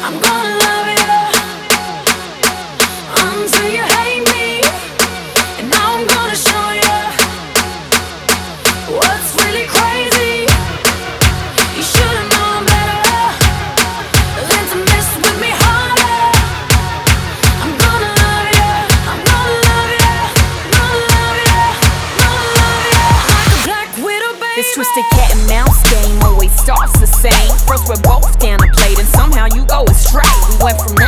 I'm gonna love you until you hate me, and now I'm gonna show you what's really crazy. You should've known better than to mess with me harder. I'm gonna love you, I'm gonna love you, gonna love you, gonna love you like a black widow, baby. This twisted cat and mouse game always starts the same. First we're both down the plate and somehow you go astray. We went from